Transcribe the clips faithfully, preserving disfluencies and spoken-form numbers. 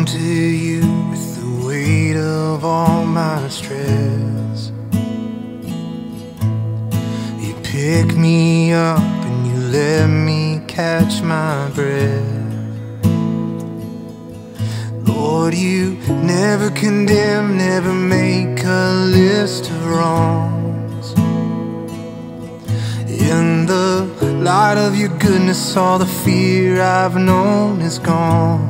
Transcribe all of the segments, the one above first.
come to you with the weight of all my stress. You pick me up and you let me catch my breath. Lord, you never condemn, never make a list of wrongs. In the light of your goodness, all the fear I've known is gone.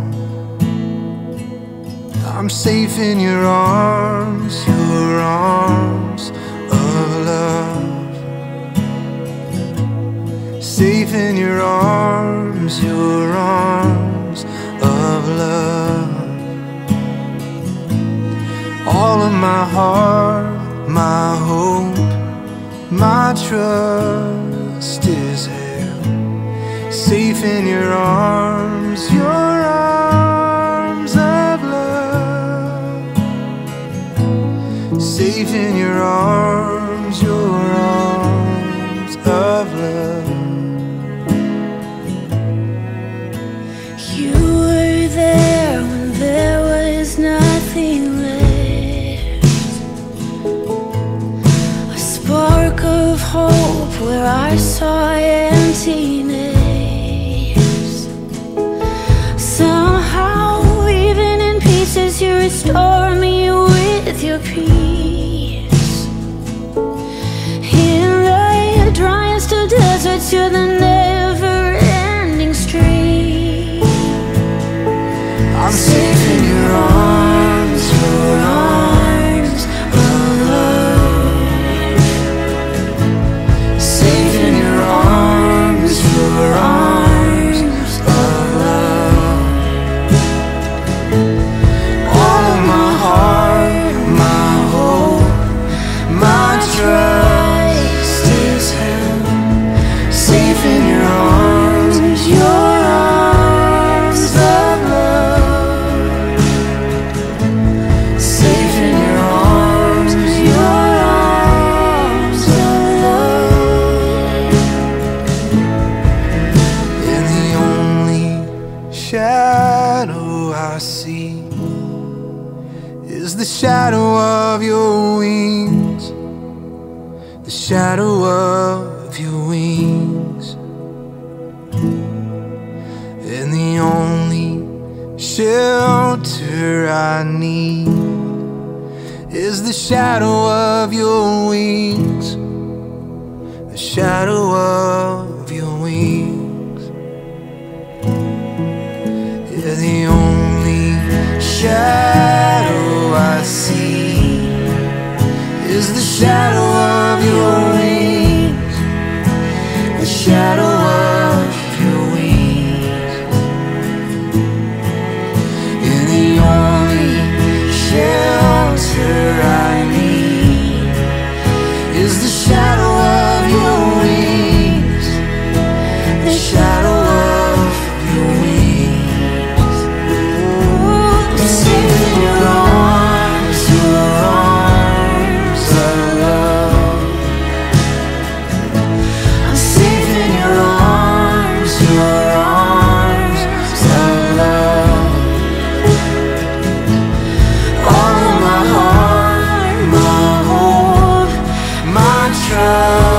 I'm safe in your arms, your arms of love. Safe in your arms, your arms of love. All of my heart, my hope, my trust is held. Safe in your arms, your arms of love. Safe in your arms, your arms of love. You were there when there was nothing left. A spark of hope where I saw emptiness. Somehow, even in pieces, you restore me with your peace. In the driest of deserts, you're the never-ending stream. I'm safe in your arms, your arms of love. Safe in your arms, your arms of love. All of my heart, my hope, my trust is held. Safe in your arms, your arms of love. Safe in your arms, your arms of love. And the only shadow I see is the shadow of your wings. The shadow of your wings. And the only shelter I need is the shadow of your wings. The shadow of your wings. Yeah, the only shadow I see is the shadow of your wings. The shadow of your wings. And the only shelter I need is the shadow of your wings. The shadow of your wings. Safe in your arms, your arms of love. I'm safe in your arms, your arms of love. All of my heart, my hope, my trust